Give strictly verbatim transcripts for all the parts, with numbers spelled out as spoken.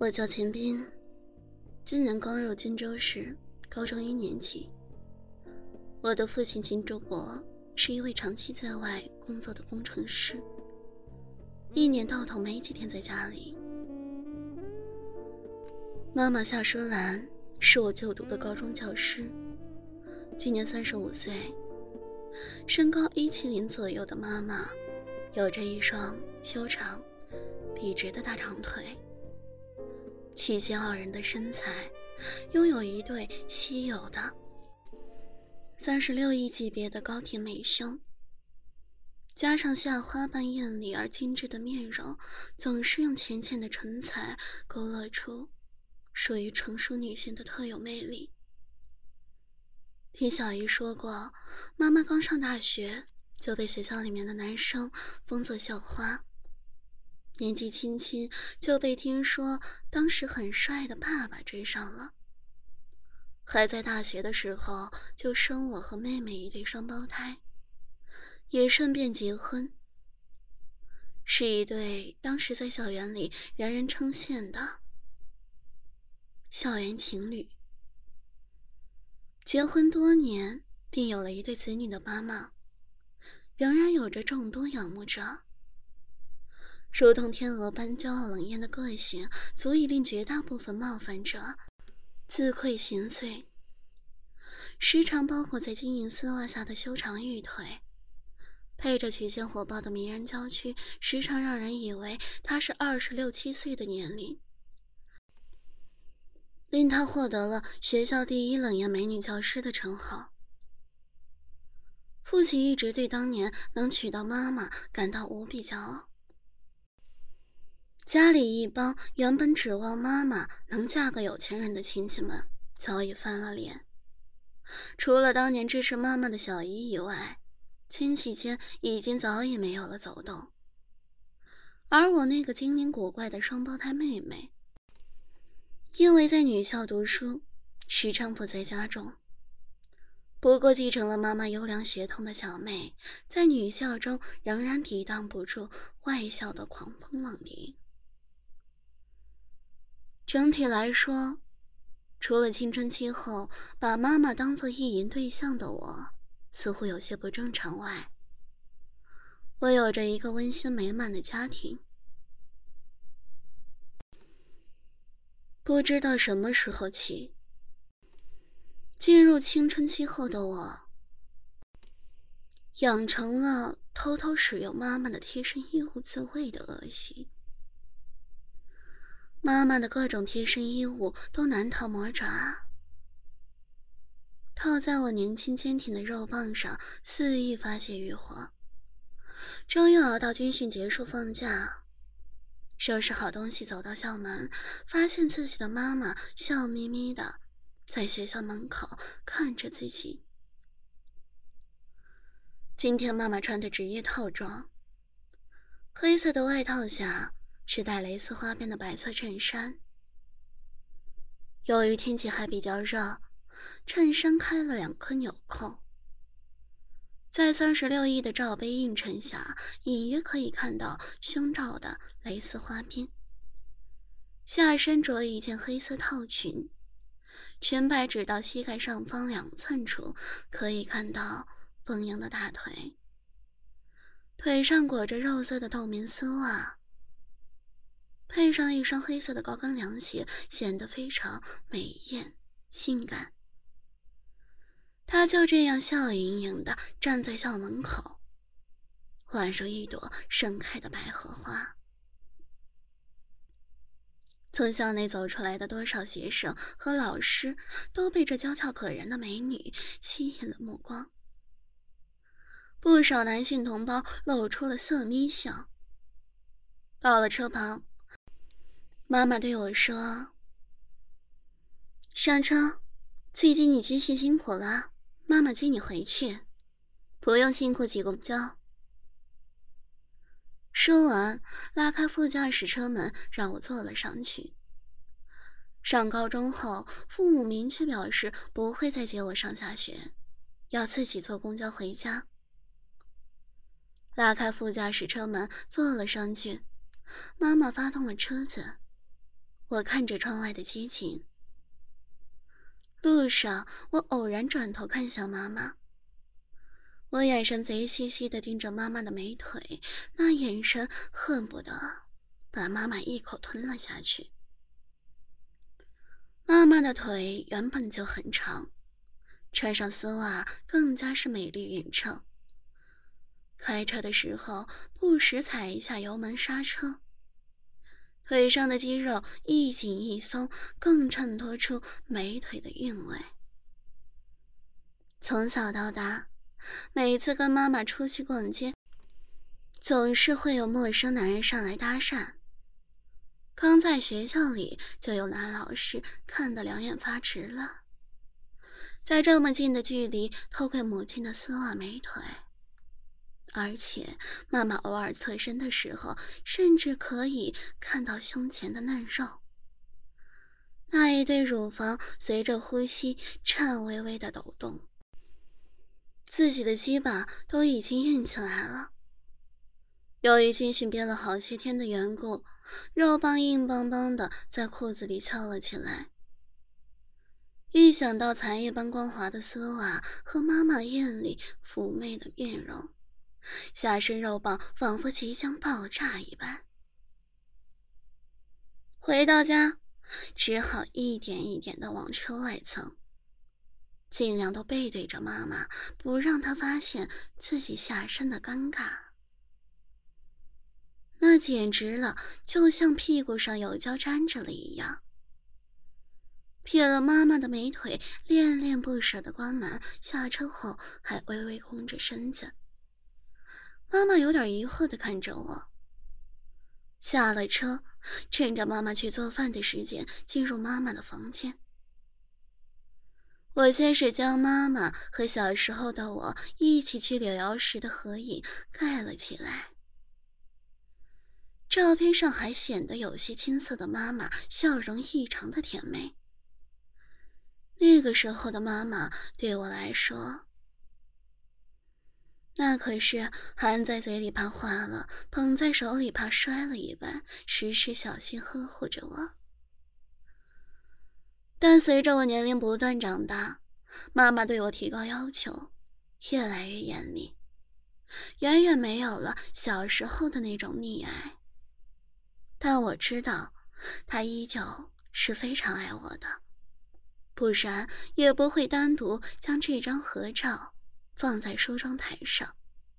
我叫钱斌，今年刚入荆州市高中一年级。我的父亲秦柱国是一位长期在外工作的工程师，一年到头没几天在家里。妈妈夏淑兰是我就读的高中教师，今年三十五岁，身高一七零左右的妈妈，有着一双修长笔直的大长腿，体现傲人的身材，拥有一对稀有的三十六亿级别的高挺美胸，加上夏花般艳丽而精致的面容，总是用浅浅的唇彩勾勒出属于成熟女性的特有魅力。听小姨说过，妈妈刚上大学就被学校里面的男生封作校花，年纪轻轻就被听说当时很帅的爸爸追上了，还在大学的时候就生我和妹妹一对双胞胎，也顺便结婚，是一对当时在校园里人人称羡的校园情侣。结婚多年并有了一对子女的妈妈，仍然有着众多仰慕者，如同天鹅般骄傲冷艳的个性，足以令绝大部分冒犯者自愧形绌，时常包裹在晶莹丝袜下的修长玉腿，配着曲线火爆的迷人娇躯，时常让人以为她是二十六七岁的年龄，令她获得了学校第一冷艳美女教师的称号。父亲一直对当年能娶到妈妈感到无比骄傲，家里一帮原本指望妈妈能嫁个有钱人的亲戚们早已翻了脸，除了当年支持妈妈的小姨以外，亲戚间已经早已没有了走动。而我那个精灵古怪的双胞胎妹妹，因为在女校读书，时常不在家中，不过继承了妈妈优良血统的小妹，在女校中仍然抵挡不住外校的狂风浪蝶。整体来说，除了青春期后把妈妈当作意淫对象的我似乎有些不正常外，我有着一个温馨美满的家庭。不知道什么时候起，进入青春期后的我养成了偷偷使用妈妈的贴身衣物自慰的恶习。妈妈的各种贴身衣物都难逃魔爪，套在我年轻坚挺的肉棒上，肆意发泄欲火。终于熬到军训结束放假，收拾好东西走到校门，发现自己的妈妈笑眯眯的在学校门口看着自己。今天妈妈穿的职业套装，黑色的外套下是带蕾丝花边的白色衬衫。由于天气还比较热，衬衫开了两颗纽扣，在三十六亿的罩杯映衬下，隐约可以看到胸罩的蕾丝花边。下身着一件黑色套裙，裙摆直到膝盖上方两寸处，可以看到丰盈的大腿，腿上裹着肉色的透明丝袜，配上一双黑色的高跟凉鞋，显得非常美艳性感。她就这样笑盈盈地站在校门口，宛如一朵盛开的百合花。从校内走出来的多少学生和老师都被这娇俏可人的美女吸引了目光，不少男性同胞露出了色眯笑。到了车旁，妈妈对我说：“上车，最近你军训辛苦了，妈妈接你回去，不用辛苦挤公交。”说完，拉开副驾驶车门，让我坐了上去。上高中后，父母明确表示不会再接我上下学，要自己坐公交回家。拉开副驾驶车门，坐了上去，妈妈发动了车子。 我看着窗外的街景。路上，我偶然转头看向妈妈，我眼神贼兮兮地盯着妈妈的美腿，那眼神恨不得把妈妈一口吞了下去。妈妈的腿原本就很长，穿上丝袜更加是美丽匀称。开车的时候不时踩一下油门刹车，腿上的肌肉一紧一松，更衬托出美腿的韵味。从小到大，每次跟妈妈出去逛街，总是会有陌生男人上来搭讪。刚在学校里，就有男老师看得两眼发直了，在这么近的距离偷窥母亲的丝袜美腿，而且妈妈偶尔侧身的时候，甚至可以看到胸前的嫩肉，那一对乳房随着呼吸颤巍巍的抖动，自己的鸡巴都已经硬起来了。由于军训憋了好些天的缘故，肉棒硬邦邦的在裤子里翘了起来。一想到残叶般光滑的丝袜和妈妈艳丽妩媚的面容，下身肉棒仿佛即将爆炸一般。回到家，只好一点一点的往车外蹭，尽量都背对着妈妈，不让她发现自己下身的尴尬。那简直了，就像屁股上有胶粘着了一样。瞥了妈妈的美腿，恋恋不舍的关门，下车后还微微弓着身子。妈妈有点疑惑地看着我。下了车，趁着妈妈去做饭的时间，进入妈妈的房间。我先是将妈妈和小时候的我一起去柳窑时的合影盖了起来。照片上还显得有些青涩的妈妈，笑容异常的甜美。那个时候的妈妈对我来说，那可是含在嘴里怕化了，捧在手里怕摔了一般，时时小心呵护着我。但随着我年龄不断长大，妈妈对我提高要求，越来越严厉，远远没有了小时候的那种溺爱。但我知道，她依旧是非常爱我的，不然也不会单独将这张合照放在梳妆台上。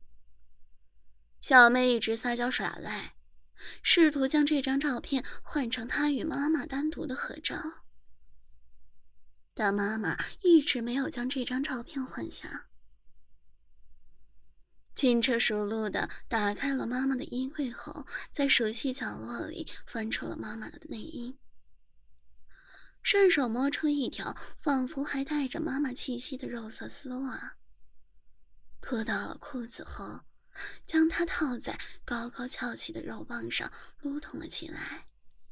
小妹一直撒娇耍赖，试图将这张照片换成她与妈妈单独的合照，但妈妈一直没有将这张照片换下。轻车熟路地打开了妈妈的衣柜后，在熟悉角落里翻出了妈妈的内衣，顺手摸出一条仿佛还带着妈妈气息的肉色丝袜，脱到了裤子后，将它套在高高翘起的肉棒上撸动了起来。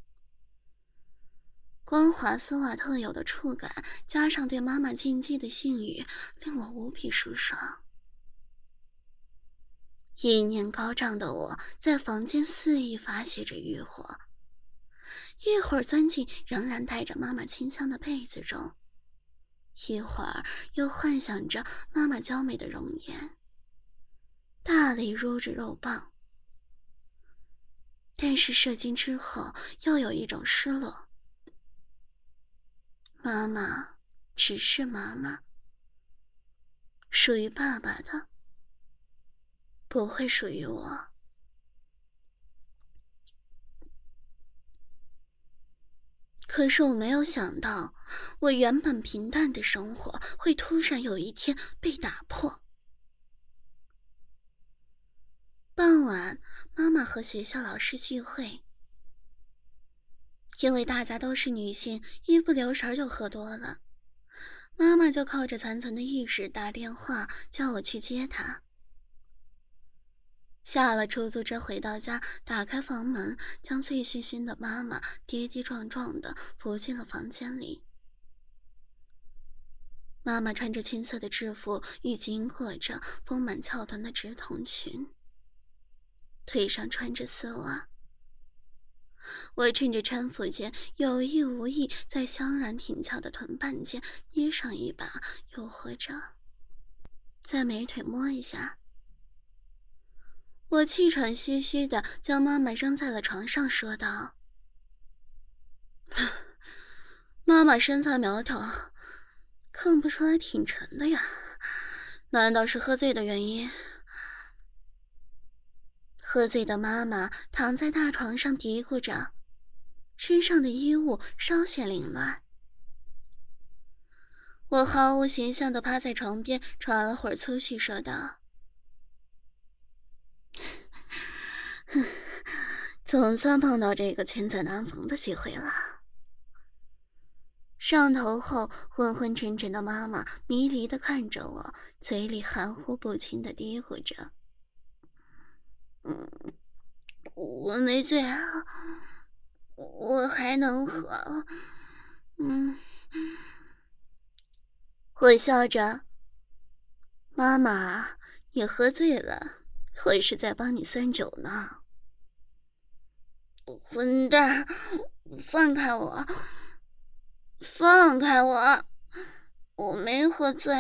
光滑丝袜特有的触感，加上对妈妈禁忌的性欲，令我无比舒爽。意念高涨的我在房间肆意发泄着欲火，一会儿钻进仍然带着妈妈清香的被子中，一会儿又幻想着妈妈娇美的容颜，大力撸着肉棒。但是射精之后又有一种失落，妈妈只是妈妈，属于爸爸的不会属于我。可是我没有想到，我原本平淡的生活会突然有一天被打破。傍晚，妈妈和学校老师聚会，因为大家都是女性，一不留神就喝多了，妈妈就靠着残存的意识打电话叫我去接她。下了出租车回到家，打开房门，将醉醺醺的妈妈跌跌撞撞地扶进了房间里。妈妈穿着青色的制服与紧裹着丰满翘臀的直筒裙，腿上穿着丝袜， 我趁着搀扶间有意无意在香软挺翘的臀瓣间捏上一把，诱惑着，在美腿摸一下。我气喘吁吁地将妈妈扔在了床上，说道：“妈妈身材苗条，看不出来挺沉的呀，难道是喝醉的原因？”喝醉的妈妈躺在大床上嘀咕着，身上的衣物稍显凌乱。我毫无形象地趴在床边喘了会儿粗气，说道：“总算碰到这个千载难逢的机会了。”上头后昏昏沉沉的妈妈迷离地看着我，嘴里含糊不清地嘀咕着：“嗯，我没醉啊，我还能喝。”嗯，我笑着：“妈妈，你喝醉了，我是在帮你算酒呢。”混蛋，放开我！放开我！我没喝醉。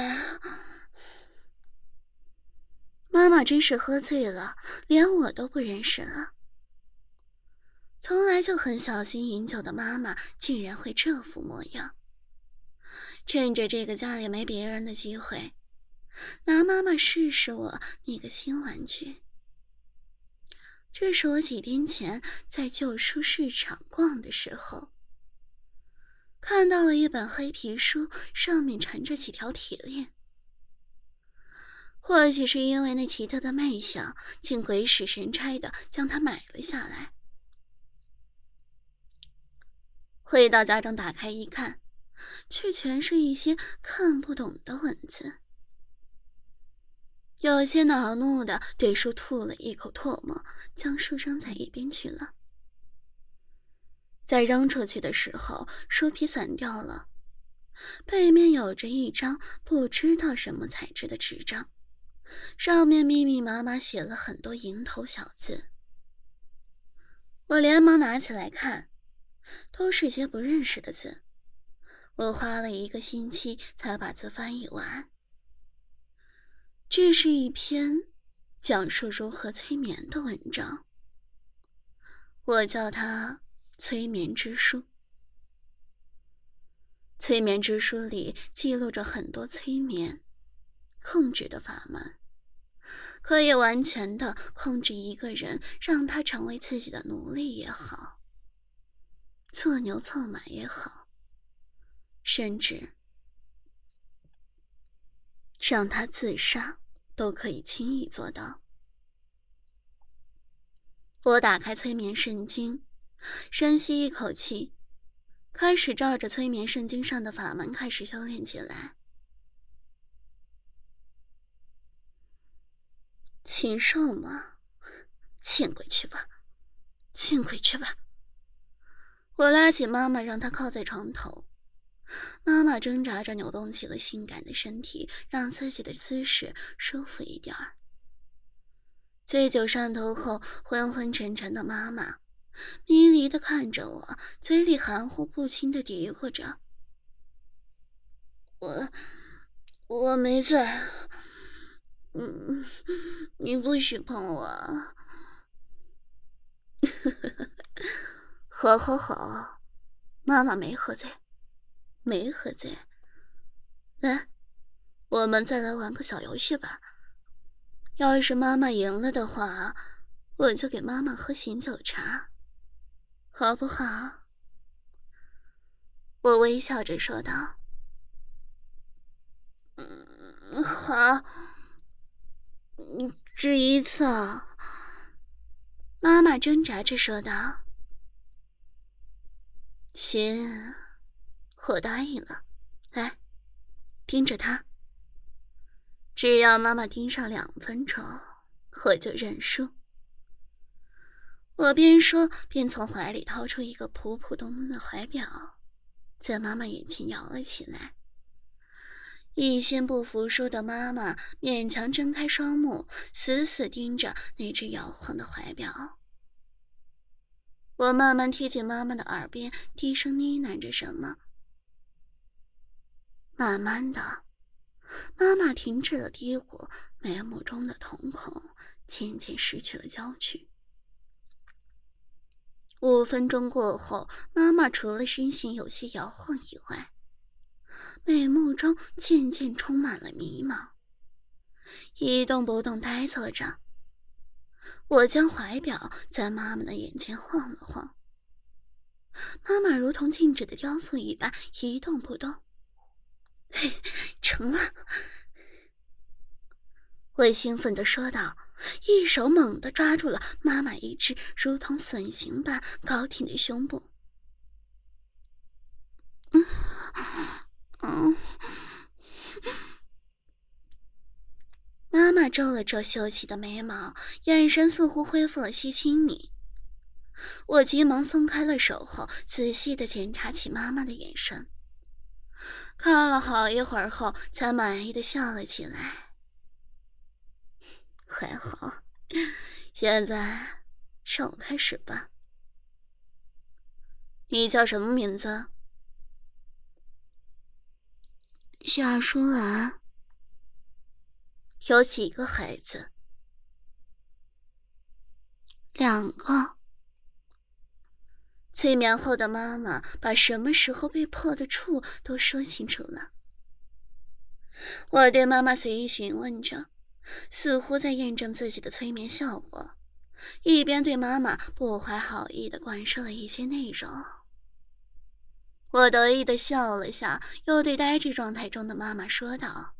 妈妈真是喝醉了，连我都不认识了。从来就很小心饮酒的妈妈竟然会这副模样。趁着这个家里没别人的机会，拿妈妈试试我那个新玩具。这是我几天前在旧书市场逛的时候，看到了一本黑皮书，上面缠着几条铁链。或许是因为那奇特的卖相，竟鬼使神差的将它买了下来。回到家中打开一看，却全是一些看不懂的文字。有些恼怒的对书吐了一口唾沫，将书扔在一边去了。在扔出去的时候，书皮散掉了，背面有着一张不知道什么材质的纸张，上面密密麻麻写了很多蝇头小字。我连忙拿起来看，都是些不认识的字，我花了一个星期才把字翻译完。这是一篇讲述如何催眠的文章，我叫它催眠之书。催眠之书里记录着很多催眠控制的法门，可以完全的控制一个人，让他成为自己的奴隶也好，做牛做马也好，甚至让他自杀都可以轻易做到。我打开催眠圣经，深吸一口气，开始照着催眠圣经上的法门开始修炼起来。禽兽吗？见鬼去吧，见鬼去吧！我拉起妈妈，让她靠在床头。妈妈挣扎着扭动起了性感的身体，让自己的姿势舒服一点儿。醉酒上头后，昏昏沉沉的妈妈迷离地看着我，嘴里含糊不清地嘀咕着：“我我没醉，嗯，你不许碰我。”好好好，妈妈没喝醉，没喝醉。来，我们再来玩个小游戏吧。要是妈妈赢了的话，我就给妈妈喝醒酒茶，好不好？我微笑着说道。嗯，好。只一次啊。妈妈挣扎着说道。行，我答应了。来，盯着他。只要妈妈盯上两分钟，我就认输。我边说边从怀里掏出一个普普通通的怀表，在妈妈眼前摇了起来。一心不服输的妈妈勉强睁开双目，死死盯着那只摇晃的怀表。 我慢慢贴近妈妈的耳边，低声呢喃着什么。慢慢的，妈妈停止了嘀咕，眉目中的瞳孔渐渐失去了焦距。五分钟过后，妈妈除了身形有些摇晃以外，眉目中渐渐充满了迷茫，一动不动呆坐着。我将怀表在妈妈的眼前晃了晃，妈妈如同静止的雕塑一般一动不动。嘿，成了！我兴奋地说道，一手猛地抓住了妈妈一只如同笋形般高挺的胸部。嗯嗯，妈妈皱了皱秀气的眉毛，眼神似乎恢复了些清明。我急忙松开了手后，仔细地检查起妈妈的眼神，看了好一会儿后，才满意地笑了起来。还好，现在让我开始吧。你叫什么名字？夏淑兰。有几个孩子？两个。催眠后的妈妈把什么时候被破的处都说清楚了。我对妈妈随意询问着，似乎在验证自己的催眠效果，一边对妈妈不怀好意地灌输了一些内容。我得意地笑了下，又对呆滞状态中的妈妈说道：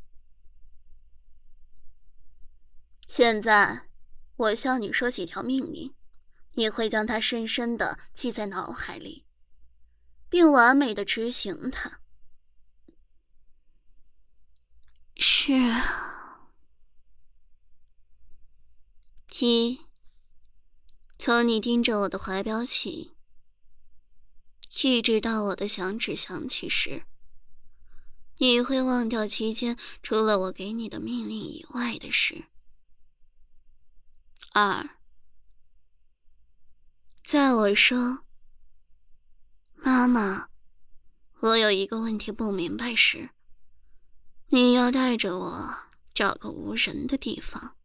现在我向你说几条命令，你会将它深深地记在脑海里，并完美地执行它。是。一，从你盯着我的怀表起，一直到我的响指响起时，你会忘掉期间除了我给你的命令以外的事。二，在我说妈妈，我有一个问题不明白时，你要带着我找个无人的地方。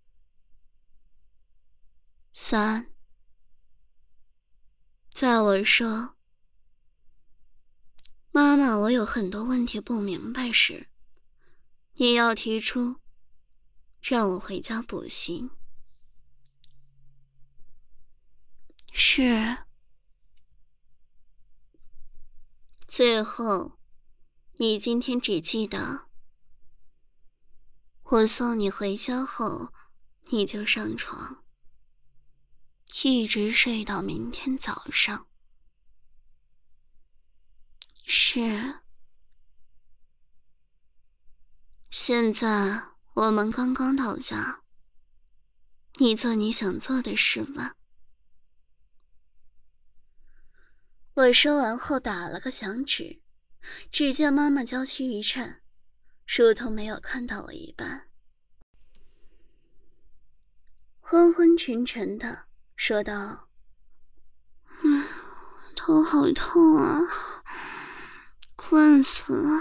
三，在我说妈妈，我有很多问题不明白时，你要提出让我回家补习。是。最后，你今天只记得我送你回家后，你就上床，一直睡到明天早上。是。现在我们刚刚到家，你做你想做的事吧。我说完后打了个响指，只见妈妈娇躯一颤，如同没有看到我一般，昏昏沉沉的说道：嗯，头好痛啊，困死了。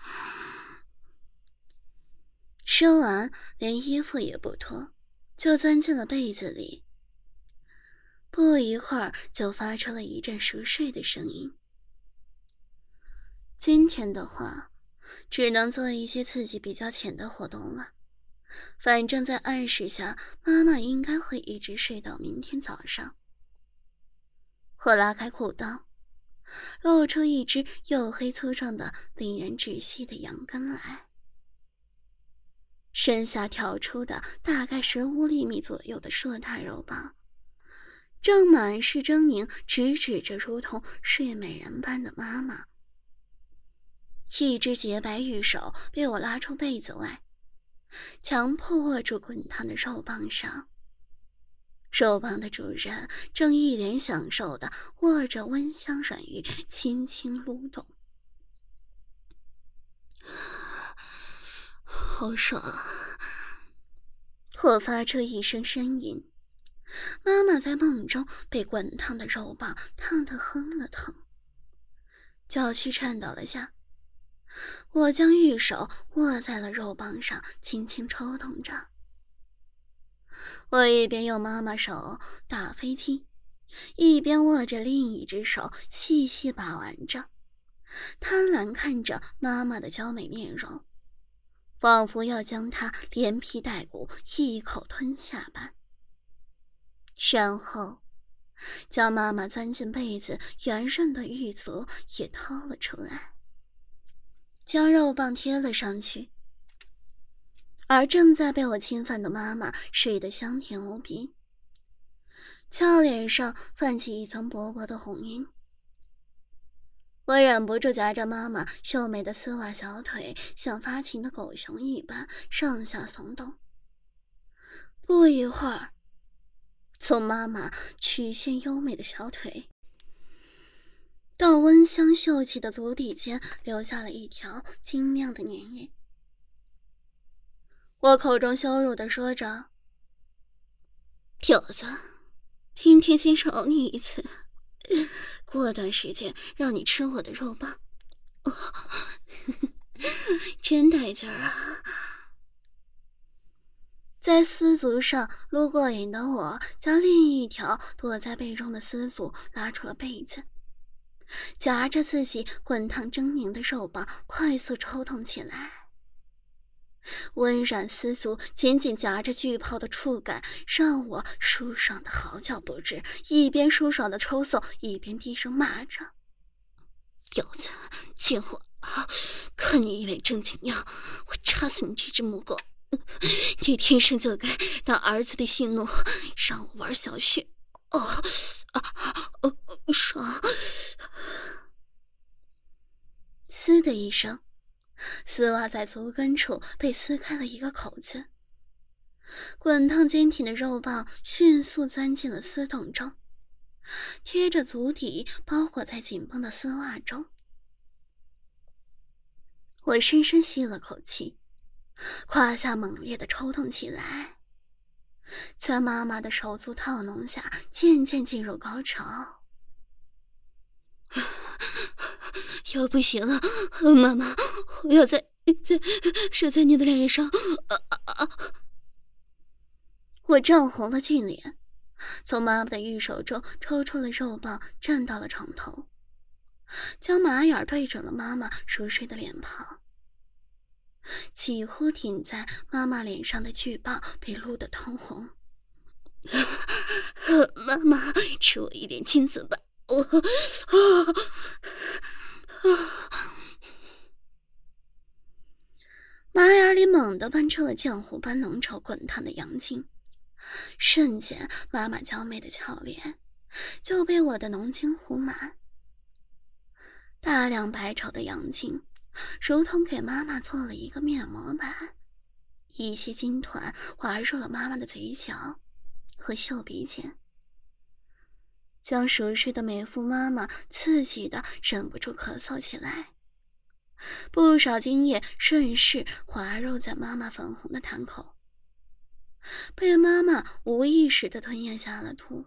说完连衣服也不脱，就钻进了被子里。不一会儿就发出了一阵熟睡的声音。今天的话只能做一些刺激比较浅的活动了，反正在暗示下妈妈应该会一直睡到明天早上。我拉开裤裆，露出一只黝黑粗壮的令人窒息的羊根来，身下挑出的大概十五厘米左右的硕大肉棒正满是狰狞，直指着如同睡美人般的妈妈。一只洁白玉手被我拉出被子外，强迫握住滚烫的肉棒上。肉棒的主人正一脸享受地握着温香软玉，轻轻撸动。好爽！我发出一声呻吟， 妈妈在梦中被滚烫的肉棒烫得哼了疼，脚躯颤抖了下。我将玉手握在了肉棒上，轻轻抽动着。我一边用妈妈手打飞机，一边握着另一只手细细把玩着，贪婪看着妈妈的娇美面容，仿佛要将她连皮带骨一口吞下般。然后将妈妈钻进被子圆润的玉足也掏了出来，将肉棒贴了上去。而正在被我侵犯的妈妈睡得香甜无比，俏脸上泛起一层薄薄的红晕。我忍不住夹着妈妈秀美的丝袜小腿，像发情的狗熊一般上下耸动。不一会儿，从妈妈曲线优美的小腿到温香秀气的足底间留下了一条晶亮的粘液。我口中羞辱地说着：“婊子，今天先饶你一次，过段时间让你吃我的肉棒，哦，真带劲儿啊！”在丝足上撸过瘾的我，将另一条躲在被中的丝足拉出了被子，夹着自己滚烫狰狞的肉棒快速抽动起来。温软丝足紧紧夹着巨炮的触感，让我舒爽的嚎叫不止，一边舒爽的抽送，一边低声骂着：“婊子，贱货啊！看你一脸正经样，我插死你这只母狗！你天生就该当儿子的性奴，让我玩小穴！哦啊哦，爽！”嘶的一声，丝袜在足跟处被撕开了一个口子，滚烫坚挺的肉棒迅速钻进了丝洞中，贴着足底包裹在紧绷的丝袜中。我深深吸了口气，胯下猛烈地抽动起来，在妈妈的手足套弄下渐渐进入高潮。要不行了，妈妈，我要在在射在你的脸上！啊啊啊！我涨红了俊脸，从妈妈的玉手中抽出了肉棒，站到了床头，将马眼对准了妈妈熟睡的脸庞。几乎顶在妈妈脸上的巨棒被撸得通红。妈妈，吃我一点金子吧！我啊啊！马眼里猛地喷出了浆糊般浓稠滚烫的阳精，瞬间妈妈娇媚的俏脸就被我的浓精糊满。大量白稠的阳精如同给妈妈做了一个面膜般，一些精团滑入了妈妈的嘴角和嗅鼻间，将熟睡的美妇妈妈刺激的忍不住咳嗽起来。不少精液顺势滑入在妈妈粉红的潭口，被妈妈无意识的吞咽下了肚。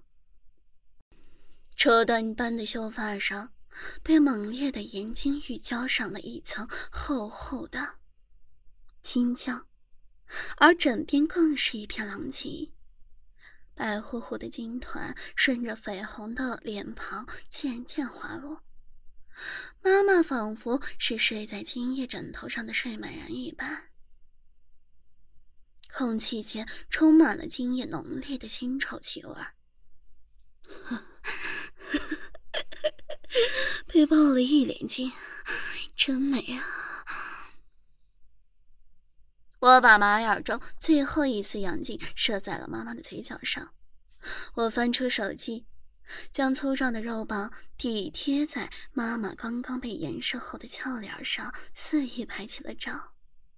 绸缎般的秀发上被猛烈的盐精浴浇上了一层厚厚的金浆，而枕边更是一片狼藉，白乎乎的金团顺着绯红的脸庞渐渐滑落。妈妈仿佛是睡在金叶枕头上的睡美人一般，空气间充满了精液浓烈的腥臭气味。被爆了一脸精，真美啊！我把马眼中最后一丝阳精射在了妈妈的嘴角上，我翻出手机，将粗壮的肉棒抵贴在妈妈刚刚被颜射后的俏脸上，肆意拍起了照。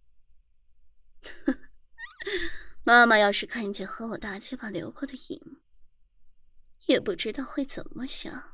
妈妈要是看见和我大鸡巴流过的影，也不知道会怎么想。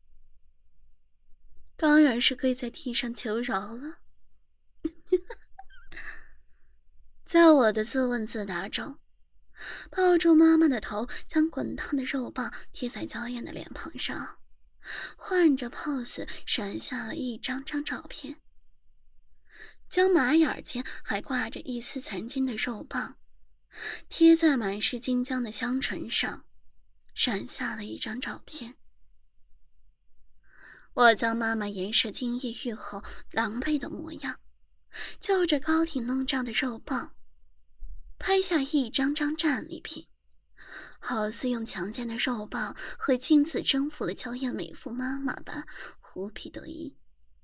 当然是跪在地上求饶了。在我的自问自答中， 抱住妈妈的头，将滚烫的肉棒贴在娇艳的脸庞上，换着 pose 闪下了一张张照片。将马眼间还挂着一丝残金的肉棒贴在满是金浆的香唇上，闪下了一张照片。我将妈妈颜射精液愈后狼狈的模样，就着高挺弄胀的肉棒拍下一张张战利品，好似用强健的肉棒和金子征服了娇艳美妇妈妈般胡皮得意。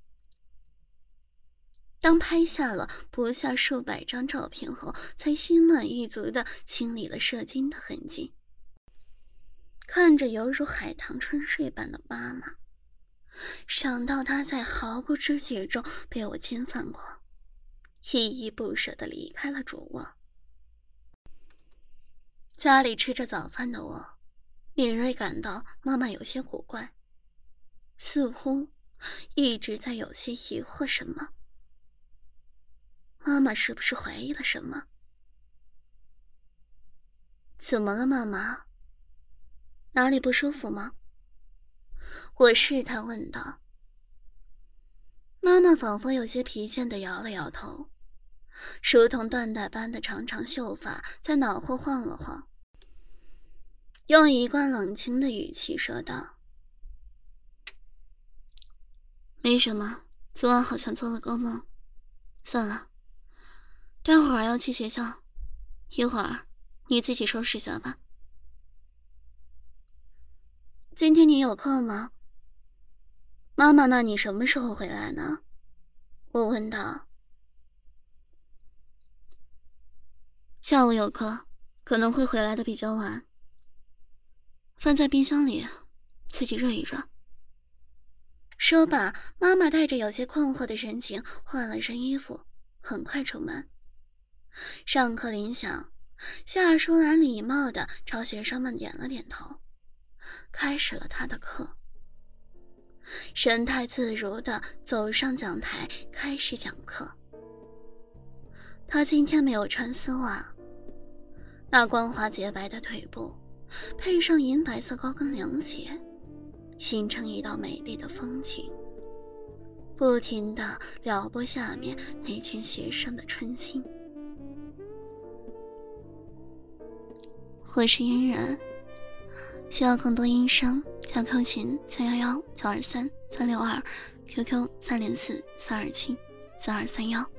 当拍下了不下数百张照片后，才心满意足地清理了射精的痕迹。看着犹如海棠春睡般的妈妈，想到她在毫不知觉中被我侵犯过，依依不舍地离开了主卧。家里吃着早饭的我，敏锐感到妈妈有些古怪，似乎一直在有些疑惑什么。妈妈是不是怀疑了什么？怎么了，妈妈？哪里不舒服吗？我试探问道。妈妈仿佛有些疲倦地摇了摇头，如同缎带般的长长秀发在脑后晃了晃，用一贯冷清的语气说道：没什么，昨晚好像做了个梦。算了，待会儿要去学校，一会儿你自己收拾下吧。今天你有课吗？妈妈，那你什么时候回来呢？我问道。下午有课，可能会回来的比较晚。饭在冰箱里，自己热一热。说罢，妈妈带着有些困惑的神情换了身衣服，很快出门。上课铃响，夏淑兰礼貌地朝学生们点了点头，开始了她的课。神态自如地走上讲台，开始讲课。她今天没有穿丝袜，那光滑洁白的腿部配上银白色高跟凉鞋，形成一道美丽的风景，不停地撩拨下面那群学生的春心。我是嫣然，需要更多音声加 Q 群三幺幺九二三三六二 ，Q Q 三零四三二七四二三幺。